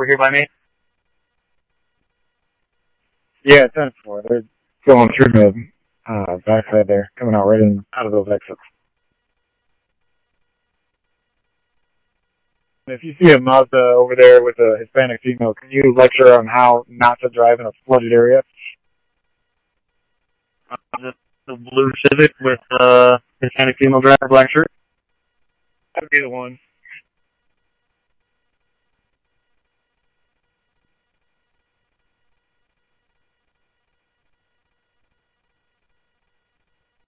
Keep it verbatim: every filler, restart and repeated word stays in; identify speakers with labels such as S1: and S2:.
S1: over here by me?
S2: Yeah, ten four. They're going through the uh, backside there, coming out right in, out of those exits. If you see a Mazda over there with a Hispanic female, can you lecture on how not to drive in a flooded area?
S1: Uh, the, the blue Civic with uh, Hispanic female driver, black shirt?
S2: That would be the one.